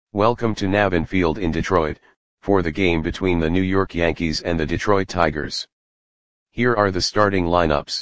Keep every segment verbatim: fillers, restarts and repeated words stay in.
Welcome to Navin Field in Detroit, for the game between the New York Yankees and the Detroit Tigers. Here are the starting lineups.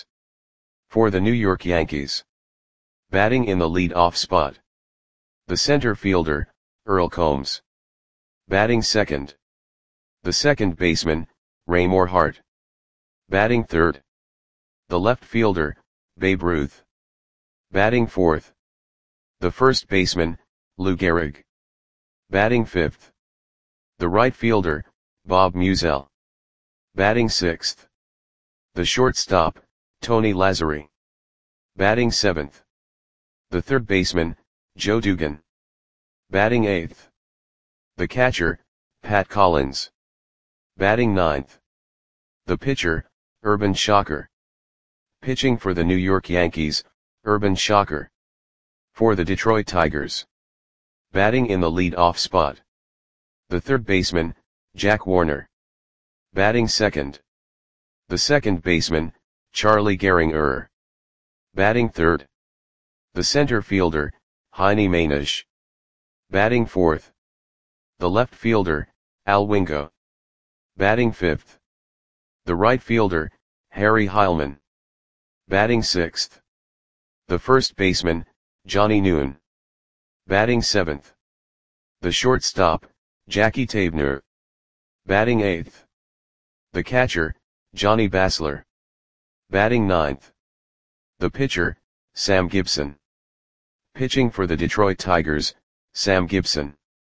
For the New York Yankees. Batting in the lead-off spot. The center fielder, Earl Combs. Batting second. The second baseman, Raymore Hart. Batting third. The left fielder, Babe Ruth. Batting fourth. The first baseman, Lou Gehrig. Batting fifth. The right fielder, Bob Meusel. Batting sixth. The shortstop, Tony Lazzeri. Batting seventh. The third baseman, Joe Dugan. Batting eighth. The catcher, Pat Collins. Batting ninth. The pitcher, Urban Shocker. Pitching for the New York Yankees, Urban Shocker. For the Detroit Tigers. Batting in the lead-off spot. The third baseman, Jack Warner. Batting second. The second baseman, Charlie Gehringer. Batting third. The center fielder, Heinie Mainisch. Batting fourth. The left fielder, Al Wingo. Batting fifth. The right fielder, Harry Heilmann. Batting sixth. The first baseman, Johnny Nguyen. Batting seventh. The shortstop, Jackie Tabner. Batting eighth. The catcher, Johnny Basler. Batting ninth. The pitcher, Sam Gibson. Pitching for the Detroit Tigers, Sam Gibson.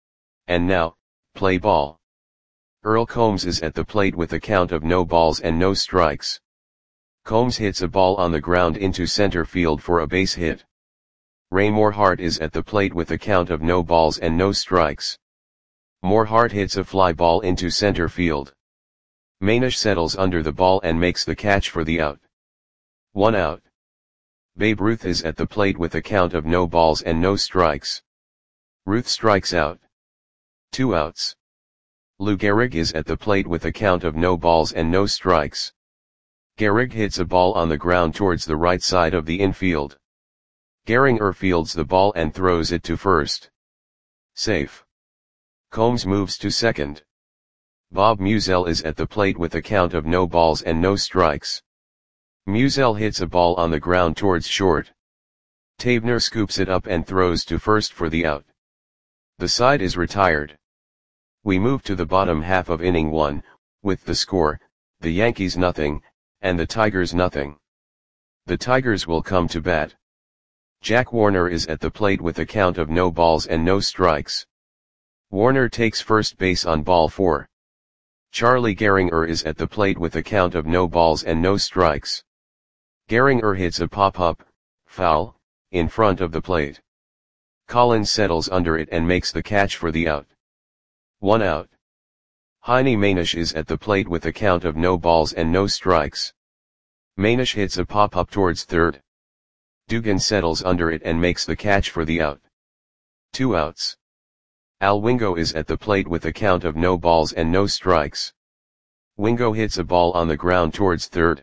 And now, play ball. Earl Combs is at the plate with a count of no balls and no strikes. Combs hits a ball on the ground into center field for a base hit. Raymore Hart is at the plate with a count of no balls and no strikes. More Hart hits a fly ball into center field. Mainisch settles under the ball and makes the catch for the out. One out. Babe Ruth is at the plate with a count of no balls and no strikes. Ruth strikes out. Two outs. Lou Gehrig is at the plate with a count of no balls and no strikes. Gehrig hits a ball on the ground towards the right side of the infield. Gehringer fields the ball and throws it to first. Safe. Combs moves to second. Bob Meusel is at the plate with a count of no balls and no strikes. Meusel hits a ball on the ground towards short. Tabner scoops it up and throws to first for the out. The side is retired. We move to the bottom half of inning one, with the score, the Yankees nothing, and the Tigers nothing. The Tigers will come to bat. Jack Warner is at the plate with a count of no balls and no strikes. Warner takes first base on ball four. Charlie Gehringer is at the plate with a count of no balls and no strikes. Gehringer hits a pop-up, foul, in front of the plate. Collins settles under it and makes the catch for the out. One out. Heinie Mainisch is at the plate with a count of no balls and no strikes. Mainisch hits a pop-up towards third. Dugan settles under it and makes the catch for the out. Two outs. Al Wingo is at the plate with a count of no balls and no strikes. Wingo hits a ball on the ground towards third.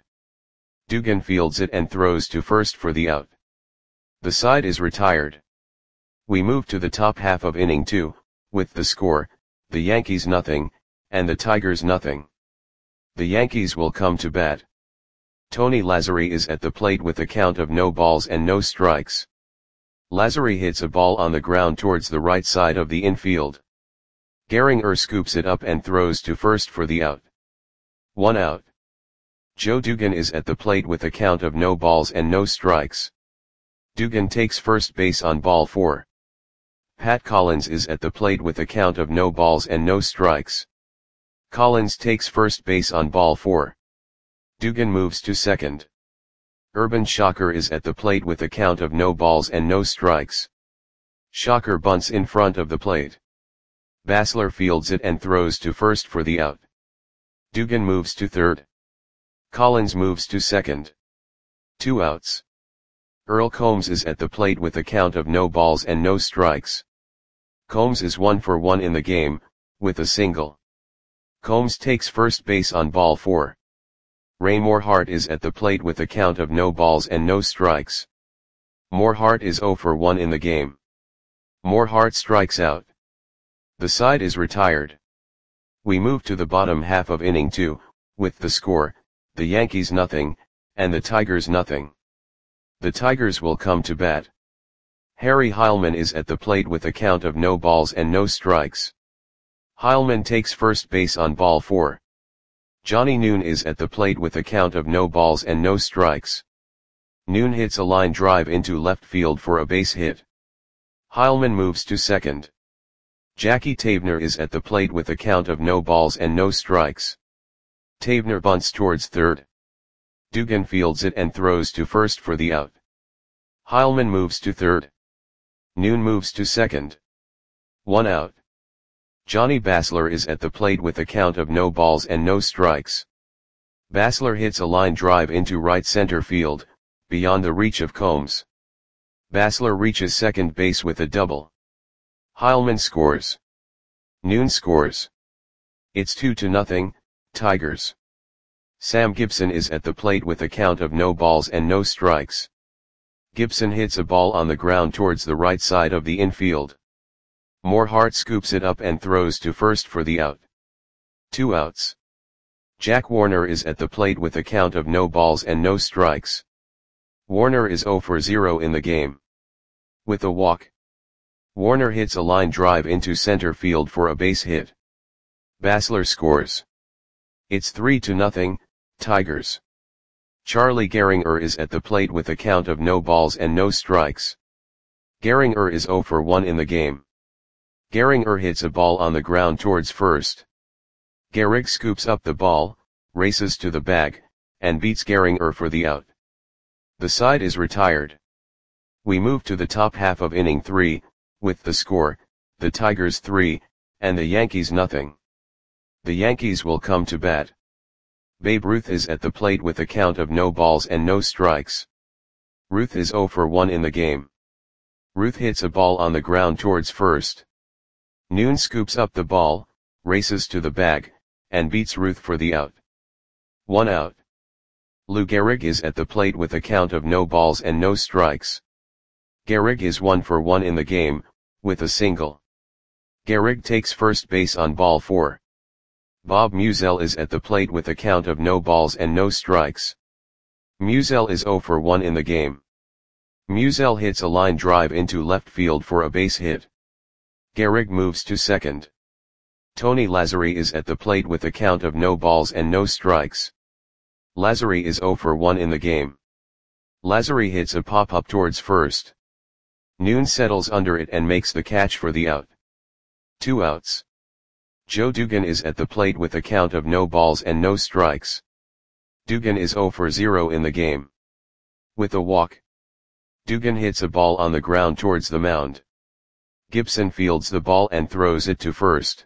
Dugan fields it and throws to first for the out. The side is retired. We move to the top half of inning two, with the score, the Yankees nothing, and the Tigers nothing. The Yankees will come to bat. Tony Lazzeri is at the plate with a count of no balls and no strikes. Lazzeri hits a ball on the ground towards the right side of the infield. Gehringer scoops it up and throws to first for the out. One out. Joe Dugan is at the plate with a count of no balls and no strikes. Dugan takes first base on ball four. Pat Collins is at the plate with a count of no balls and no strikes. Collins takes first base on ball four. Dugan moves to second. Urban Shocker is at the plate with a count of no balls and no strikes. Shocker bunts in front of the plate. Basler fields it and throws to first for the out. Dugan moves to third. Collins moves to second. Two outs. Earl Combs is at the plate with a count of no balls and no strikes. Combs is one for one in the game, with a single. Combs takes first base on ball four. Raymore Hart is at the plate with a count of no balls and no strikes. More Hart is zero for one in the game. More Hart strikes out. The side is retired. We move to the bottom half of inning two, with the score, the Yankees nothing, and the Tigers nothing. The Tigers will come to bat. Harry Heilmann is at the plate with a count of no balls and no strikes. Heilmann takes first base on ball four. Johnny Noon is at the plate with a count of no balls and no strikes. Noon hits a line drive into left field for a base hit. Heilmann moves to second. Jackie Tavener is at the plate with a count of no balls and no strikes. Tavener bunts towards third. Dugan fields it and throws to first for the out. Heilmann moves to third. Noon moves to second. One out. Johnny Basler is at the plate with a count of no balls and no strikes. Basler hits a line drive into right center field, beyond the reach of Combs. Basler reaches second base with a double. Heilmann scores. Noon scores. It's two to nothing, Tigers. Sam Gibson is at the plate with a count of no balls and no strikes. Gibson hits a ball on the ground towards the right side of the infield. Morehart scoops it up and throws to first for the out. Two outs. Jack Warner is at the plate with a count of no balls and no strikes. Warner is zero for zero in the game. With a walk. Warner hits a line drive into center field for a base hit. Basler scores. It's three to nothing, Tigers. Charlie Gehringer is at the plate with a count of no balls and no strikes. Gehringer is zero for one in the game. Gehringer hits a ball on the ground towards first. Gehrig scoops up the ball, races to the bag, and beats Gehringer for the out. The side is retired. We move to the top half of inning three, with the score, the Tigers three, and the Yankees nothing. The Yankees will come to bat. Babe Ruth is at the plate with a count of no balls and no strikes. Ruth is zero for one in the game. Ruth hits a ball on the ground towards first. Noon scoops up the ball, races to the bag, and beats Ruth for the out. One out. Lou Gehrig is at the plate with a count of no balls and no strikes. Gehrig is one for one in the game, with a single. Gehrig takes first base on ball four. Bob Musial is at the plate with a count of no balls and no strikes. Musial is zero for one in the game. Musial hits a line drive into left field for a base hit. Gehrig moves to second. Tony Lazzari is at the plate with a count of no balls and no strikes. Lazzari is zero for one in the game. Lazzari hits a pop-up towards first. Noon settles under it and makes the catch for the out. Two outs. Joe Dugan is at the plate with a count of no balls and no strikes. Dugan is zero for zero in the game. With a walk. Dugan hits a ball on the ground towards the mound. Gibson fields the ball and throws it to first.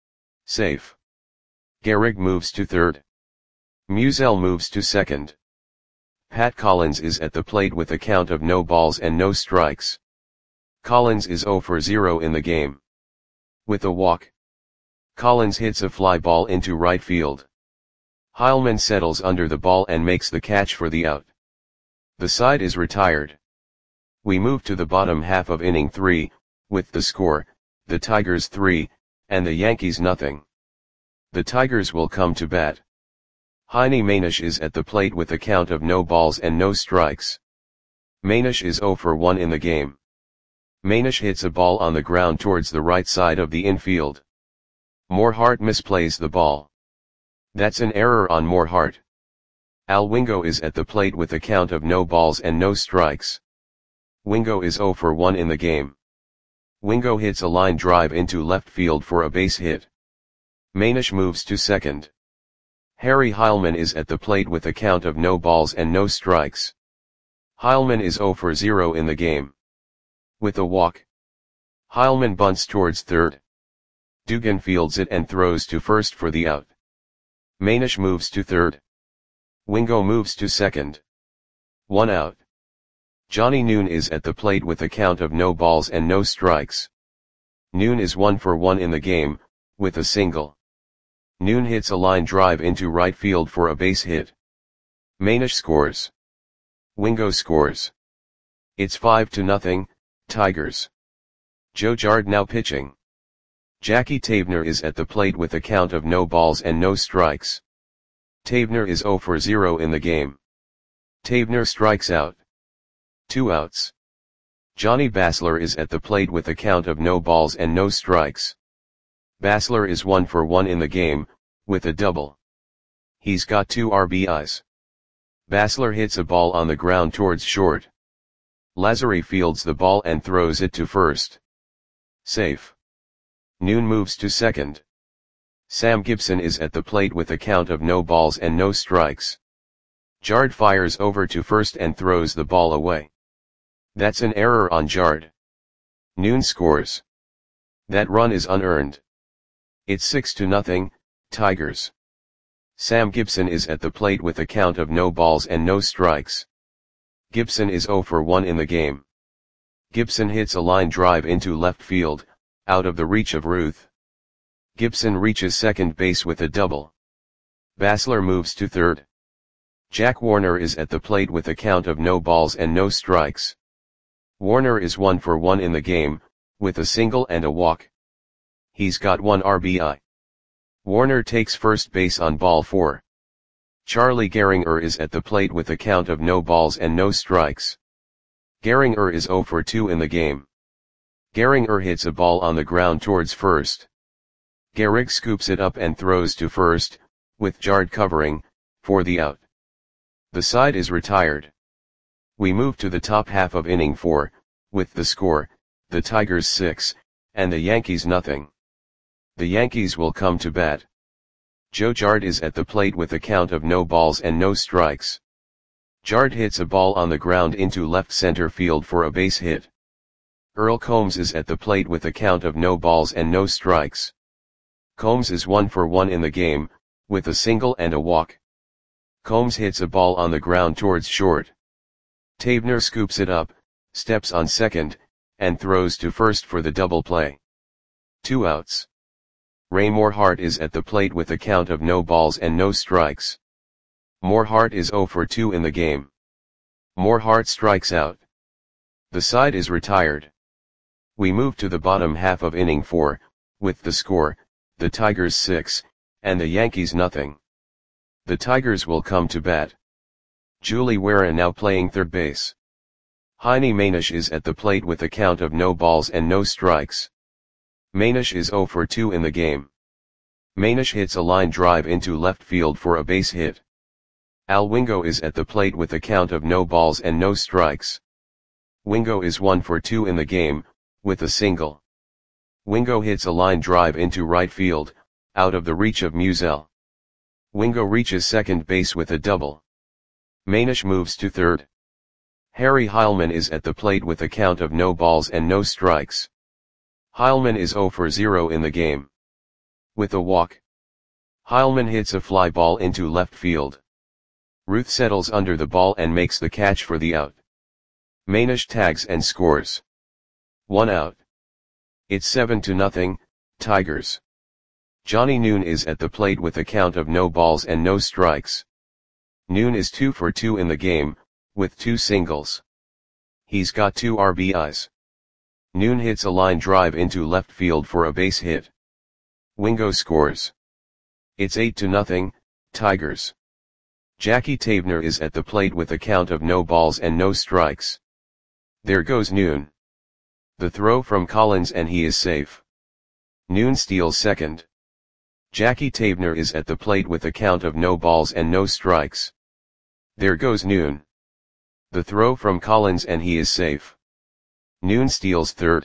Safe. Gehrig moves to third. Musial moves to second. Pat Collins is at the plate with a count of no balls and no strikes. Collins is zero for zero in the game. With a walk. Collins hits a fly ball into right field. Heilmann settles under the ball and makes the catch for the out. The side is retired. We move to the bottom half of inning three, with the score, the Tigers three, and the Yankees nothing. The Tigers will come to bat. Heine Manish is at the plate with a count of no balls and no strikes. Manish is zero for one in the game. Manish hits a ball on the ground towards the right side of the infield. Morehart misplays the ball. That's an error on Morehart. Al Wingo is at the plate with a count of no balls and no strikes. Wingo is zero for one in the game. Wingo hits a line drive into left field for a base hit. Manish moves to second. Harry Heilmann is at the plate with a count of no balls and no strikes. Heilmann is zero for zero in the game. With a walk. Heilmann bunts towards third. Dugan fields it and throws to first for the out. Manish moves to third. Wingo moves to second. One out. Johnny Noon is at the plate with a count of no balls and no strikes. Noon is one for one in the game, with a single. Noon hits a line drive into right field for a base hit. Manish scores. Wingo scores. It's five to nothing, Tigers. Joe Jard now pitching. Jackie Tavener is at the plate with a count of no balls and no strikes. Tavener is zero for zero in the game. Tavener strikes out. Two outs. Johnny Basler is at the plate with a count of no balls and no strikes. Basler is one for one in the game, with a double. He's got two R B Is. Basler hits a ball on the ground towards short. Lazary fields the ball and throws it to first. Safe. Noon moves to second. Sam Gibson is at the plate with a count of no balls and no strikes. Jard fires over to first and throws the ball away. That's an error on Jard. Noon scores. That run is unearned. It's six to nothing, Tigers. Sam Gibson is at the plate with a count of no balls and no strikes. Gibson is zero for one in the game. Gibson hits a line drive into left field, out of the reach of Ruth. Gibson reaches second base with a double. Basler moves to third. Jack Warner is at the plate with a count of no balls and no strikes. Warner is one for one in the game, with a single and a walk. He's got one R B I. Warner takes first base on ball four. Charlie Gehringer is at the plate with a count of no balls and no strikes. Gehringer is zero for two in the game. Gehringer hits a ball on the ground towards first. Gehrig scoops it up and throws to first, with Jard covering, for the out. The side is retired. We move to the top half of inning four, with the score, the Tigers six, and the Yankees nothing. The Yankees will come to bat. Joe Jard is at the plate with a count of no balls and no strikes. Jard hits a ball on the ground into left center field for a base hit. Earl Combs is at the plate with a count of no balls and no strikes. Combs is one for one in the game, with a single and a walk. Combs hits a ball on the ground towards short. Tavener scoops it up, steps on second, and throws to first for the double play. Two outs. Ray Morehart is at the plate with a count of no balls and no strikes. Morehart is zero for two in the game. Morehart strikes out. The side is retired. We move to the bottom half of inning four, with the score, the Tigers six, and the Yankees nothing. The Tigers will come to bat. Julie Wera now playing third base. Heine Manish is at the plate with a count of no balls and no strikes. Manish is zero for two in the game. Manish hits a line drive into left field for a base hit. Al Wingo is at the plate with a count of no balls and no strikes. Wingo is one for two in the game, with a single. Wingo hits a line drive into right field, out of the reach of Musial. Wingo reaches second base with a double. Manish moves to third. Harry Heilman is at the plate with a count of no balls and no strikes. Heilman is zero for zero in the game. With a walk. Heilman hits a fly ball into left field. Ruth settles under the ball and makes the catch for the out. Manish tags and scores. One out. It's seven to nothing, Tigers. Johnny Noon is at the plate with a count of no balls and no strikes. Noon is two for two in the game, with two singles. He's got two R B Is. Noon hits a line drive into left field for a base hit. Wingo scores. It's eight to nothing, Tigers. Jackie Tavener is at the plate with a count of no balls and no strikes. There goes Noon. The throw from Collins and he is safe. Noon steals second. Jackie Tavener is at the plate with a count of no balls and no strikes. There goes Noon. The throw from Collins and he is safe. Noon steals third.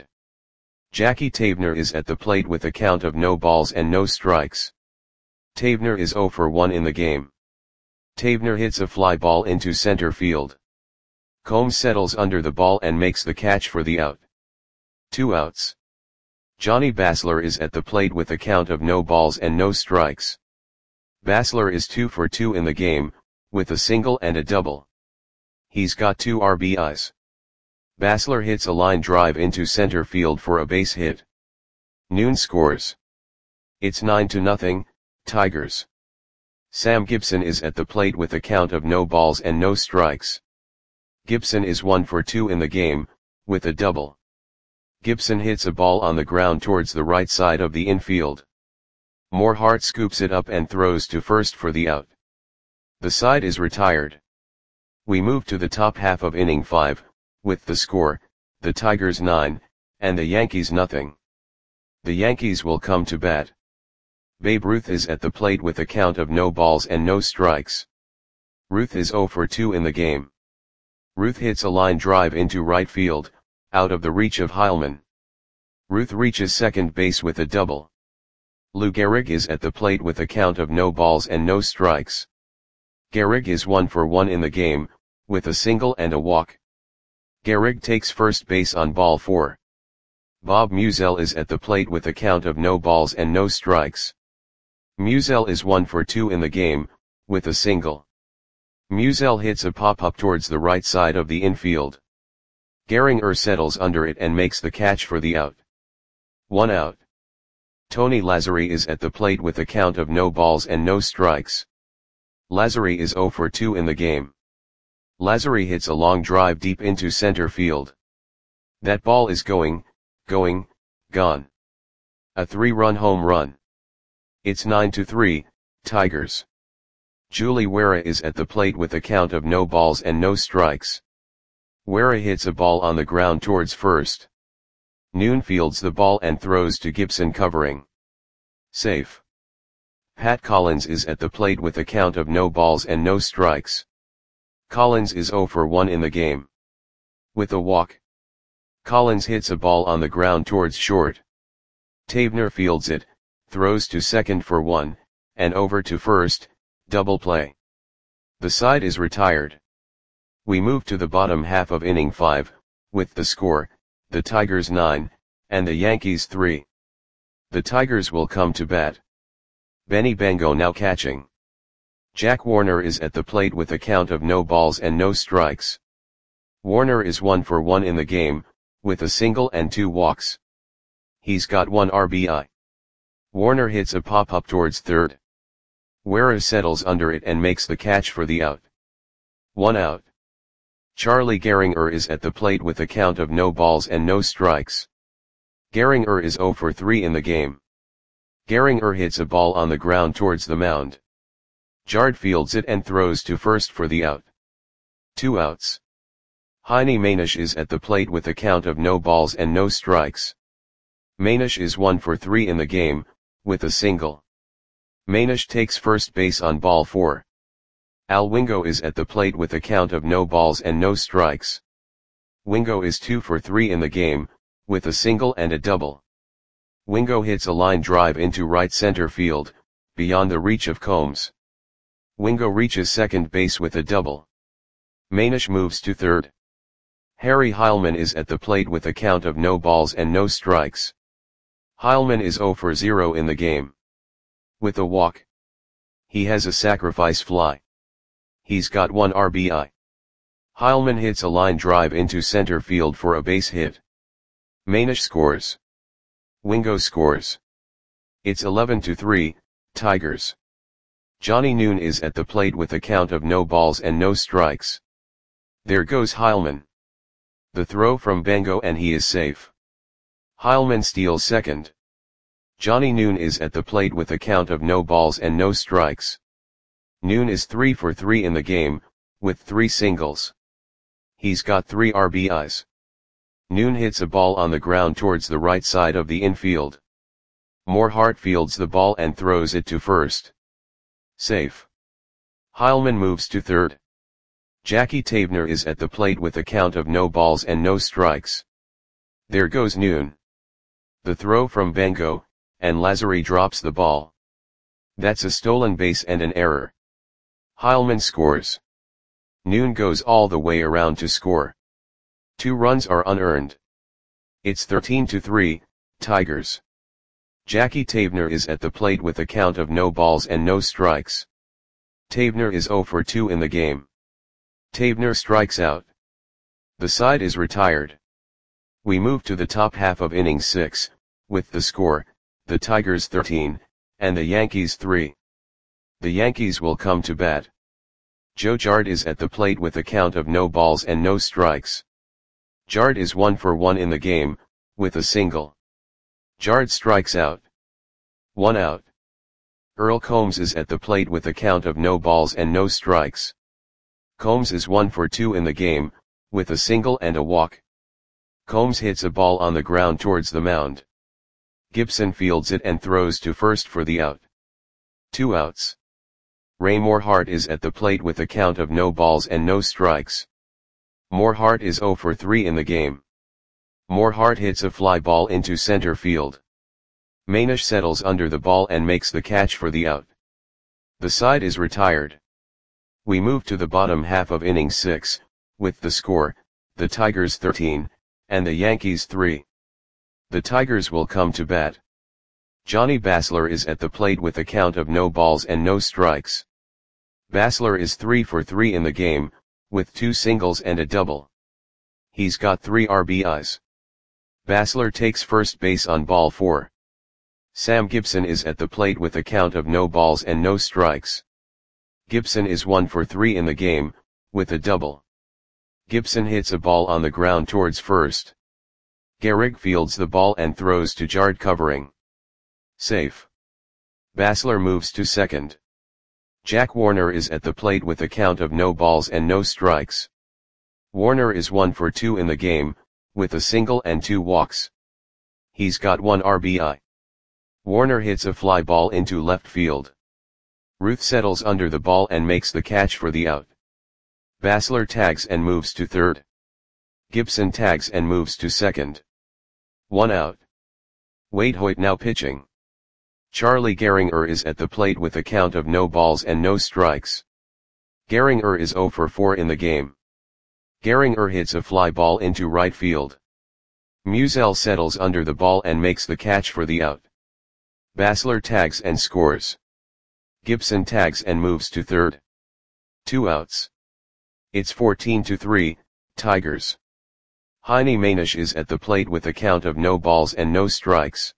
Jackie Tavener is at the plate with a count of no balls and no strikes. Tavener is zero for one in the game. Tavener hits a fly ball into center field. Combs settles under the ball and makes the catch for the out. Two outs. Johnny Basler is at the plate with a count of no balls and no strikes. Basler is two for two in the game, with a single and a double. He's got two R B Is. Basler hits a line drive into center field for a base hit. Noon scores. It's nine to nothing, Tigers. Sam Gibson is at the plate with a count of no balls and no strikes. Gibson is one for two in the game, with a double. Gibson hits a ball on the ground towards the right side of the infield. Morehart scoops it up and throws to first for the out. The side is retired. We move to the top half of inning five, with the score, the Tigers nine, and the Yankees nothing. The Yankees will come to bat. Babe Ruth is at the plate with a count of no balls and no strikes. Ruth is oh for two in the game. Ruth hits a line drive into right field, out of the reach of Heilmann. Ruth reaches second base with a double. Lou Gehrig is at the plate with a count of no balls and no strikes. Gehrig is one for one in the game, with a single and a walk. Gehrig takes first base on ball four. Bob Musial is at the plate with a count of no balls and no strikes. Musial is one for two in the game, with a single. Musial hits a pop-up towards the right side of the infield. Gehringer settles under it and makes the catch for the out. One out. Tony Lazzeri is at the plate with a count of no balls and no strikes. Lazzeri is oh for two in the game. Lazzeri hits a long drive deep into center field. That ball is going, going, gone. A three-run home run. It's nine to three, Tigers. Julie Guerra is at the plate with a count of no balls and no strikes. Guerra hits a ball on the ground towards first. Noon fields the ball and throws to Gibson covering. Safe. Pat Collins is at the plate with a count of no balls and no strikes. Collins is oh for one in the game. With a walk. Collins hits a ball on the ground towards short. Tavener fields it, throws to second for one, and over to first, double play. The side is retired. We move to the bottom half of inning five, with the score, the Tigers nine, and the Yankees three. The Tigers will come to bat. Benny Bangor now catching. Jack Warner is at the plate with a count of no balls and no strikes. Warner is one for one in the game, with a single and two walks. He's got one R B I. Warner hits a pop-up towards third. Guerra settles under it and makes the catch for the out. One out. Charlie Gehringer is at the plate with a count of no balls and no strikes. Gehringer is oh for three in the game. Gehringer hits a ball on the ground towards the mound. Jard fields it and throws to first for the out. Two outs. Heine Manish is at the plate with a count of no balls and no strikes. Manish is one for three in the game, with a single. Manish takes first base on ball four. Al Wingo is at the plate with a count of no balls and no strikes. Wingo is two for three in the game, with a single and a double. Wingo hits a line drive into right center field, beyond the reach of Combs. Wingo reaches second base with a double. Manish moves to third. Harry Heilmann is at the plate with a count of no balls and no strikes. Heilmann is oh for zero in the game. With a walk. He has a sacrifice fly. He's got one R B I. Heilmann hits a line drive into center field for a base hit. Manish scores. Wingo scores. It's eleven to three, Tigers. Johnny Noon is at the plate with a count of no balls and no strikes. There goes Heilmann. The throw from Bangor and he is safe. Heilmann steals second. Johnny Noon is at the plate with a count of no balls and no strikes. Noon is three for three in the game, with three singles. He's got three R B Is. Noon hits a ball on the ground towards the right side of the infield. Morehart fields the ball and throws it to first. Safe. Heilmann moves to third. Jackie Tavener is at the plate with a count of no balls and no strikes. There goes Noon. The throw from Bangor, and Lazzeri drops the ball. That's a stolen base and an error. Heilmann scores. Noon goes all the way around to score. Two runs are unearned. It's thirteen to three, Tigers. Jackie Tavener is at the plate with a count of no balls and no strikes. Tavener is oh for two in the game. Tavener strikes out. The side is retired. We move to the top half of inning six, with the score, the Tigers thirteen, and the Yankees three. The Yankees will come to bat. Joe Jard is at the plate with a count of no balls and no strikes. Jard is one for one in the game, with a single. Jard strikes out. One out. Earl Combs is at the plate with a count of no balls and no strikes. Combs is one for two in the game, with a single and a walk. Combs hits a ball on the ground towards the mound. Gibson fields it and throws to first for the out. Two outs. Ray Morehart is at the plate with a count of no balls and no strikes. Morehart is zero for three in the game. Morehart hits a fly ball into center field. Manish settles under the ball and makes the catch for the out. The side is retired. We move to the bottom half of inning six, with the score, the Tigers thirteen, and the Yankees three. The Tigers will come to bat. Johnny Basler is at the plate with a count of no balls and no strikes. Basler is three for three in the game, with two singles and a double. He's got three R B Is. Basler takes first base on ball four. Sam Gibson is at the plate with a count of no balls and no strikes. Gibson is one for three in the game, with a double. Gibson hits a ball on the ground towards first. Gehrig fields the ball and throws to Jard covering. Safe. Basler moves to second. Jack Warner is at the plate with a count of no balls and no strikes. Warner is one for two in the game, with a single and two walks. He's got one R B I. Warner hits a fly ball into left field. Ruth settles under the ball and makes the catch for the out. Basler tags and moves to third. Gibson tags and moves to second. One out. Wade Hoyt now pitching. Charlie Gehringer is at the plate with a count of no balls and no strikes. Gehringer is zero for four in the game. Gehringer hits a fly ball into right field. Musial settles under the ball and makes the catch for the out. Basler tags and scores. Gibson tags and moves to third. Two outs. It's fourteen to three, Tigers. Heine Manish is at the plate with a count of no balls and no strikes.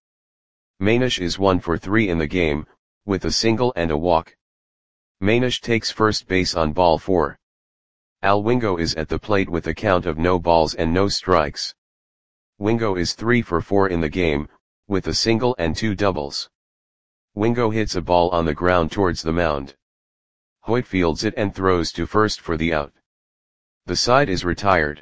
Manish is one for three in the game, with a single and a walk. Manish takes first base on ball four. Al Wingo is at the plate with a count of no balls and no strikes. Wingo is three for four in the game, with a single and two doubles. Wingo hits a ball on the ground towards the mound. Hoyt fields it and throws to first for the out. The side is retired.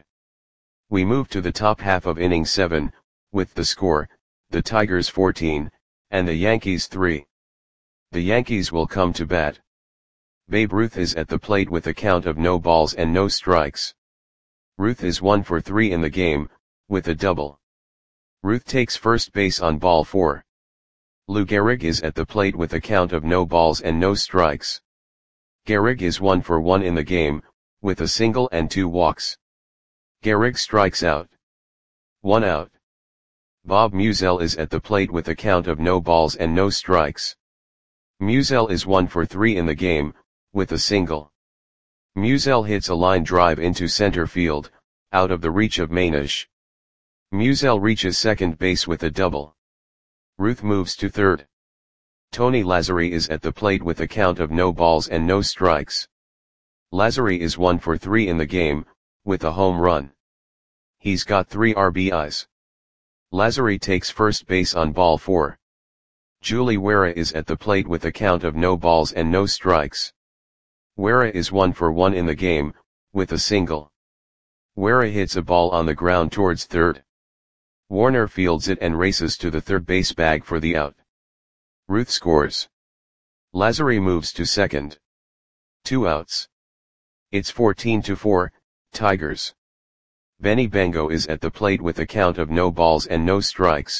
We move to the top half of inning seven, with the score, the Tigers fourteen, and the Yankees three. The Yankees will come to bat. Babe Ruth is at the plate with a count of no balls and no strikes. Ruth is one for three in the game, with a double. Ruth takes first base on ball four. Lou Gehrig is at the plate with a count of no balls and no strikes. Gehrig is one for one in the game, with a single and two walks. Gehrig strikes out. One out. Bob Musial is at the plate with a count of no balls and no strikes. Musial is one for three in the game, with a single. Musial hits a line drive into center field, out of the reach of Manish. Musial reaches second base with a double. Ruth moves to third. Tony Lazzari is at the plate with a count of no balls and no strikes. Lazzari is one for three in the game, with a home run. He's got three R B Is. Lazzari takes first base on ball four. Julie Guerra is at the plate with a count of no balls and no strikes. Guerra is one for one in the game, with a single. Guerra hits a ball on the ground towards third. Warner fields it and races to the third base bag for the out. Ruth scores. Lazzari moves to second. Two outs. It's fourteen to four, Tigers. Benny Bengo is at the plate with a count of no balls and no strikes.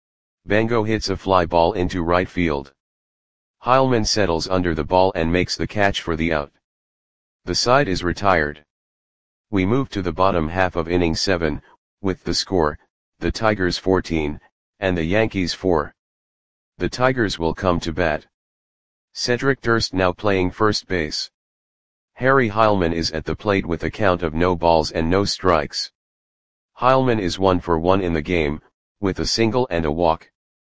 Bengo hits a fly ball into right field. Heilman settles under the ball and makes the catch for the out. The side is retired. We move to the bottom half of inning seven, with the score, the Tigers fourteen, and the Yankees four. The Tigers will come to bat. Cedric Durst now playing first base. Harry Heilman is at the plate with a count of no balls and no strikes. Heilman is one for one in the game, with a single and a walk.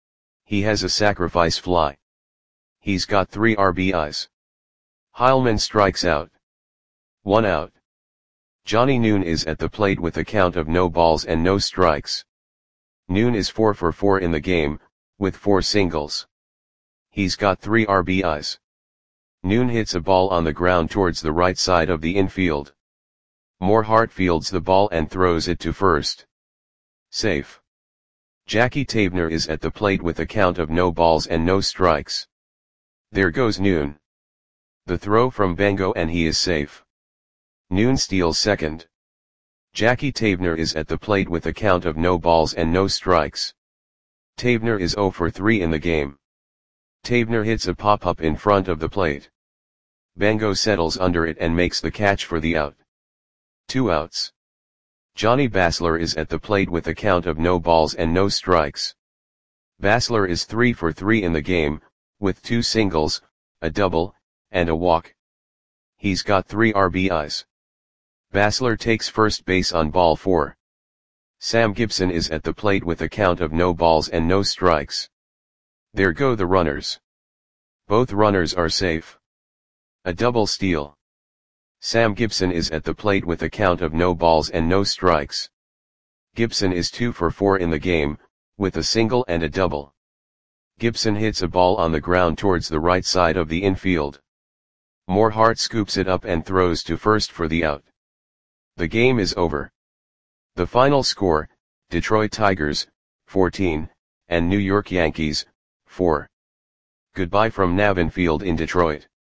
He has a sacrifice fly. He's got three R B Is. Heilman strikes out. One out. Johnny Noon is at the plate with a count of no balls and no strikes. Noon is four for four in the game, with four singles. He's got three R B Is. Noon hits a ball on the ground towards the right side of the infield. Morehart fields the ball and throws it to first. Safe. Jackie Tavener is at the plate with a count of no balls and no strikes. There goes Noon. The throw from Bengo and he is safe. Noon steals second. Jackie Tavener is at the plate with a count of no balls and no strikes. Tavener is zero for three in the game. Tavener hits a pop-up in front of the plate. Bengo settles under it and makes the catch for the out. Two outs. Johnny Basler is at the plate with a count of no balls and no strikes. Basler is three for three in the game, with two singles, a double, and a walk. He's got three R B Is. Basler takes first base on ball four. Sam Gibson is at the plate with a count of no balls and no strikes. There go the runners. Both runners are safe. A double steal. Sam Gibson is at the plate with a count of no balls and no strikes. Gibson is two for four in the game, with a single and a double. Gibson hits a ball on the ground towards the right side of the infield. Morehart scoops it up and throws to first for the out. The game is over. The final score, Detroit Tigers, fourteen, and New York Yankees, four. Goodbye from Navin Field in Detroit.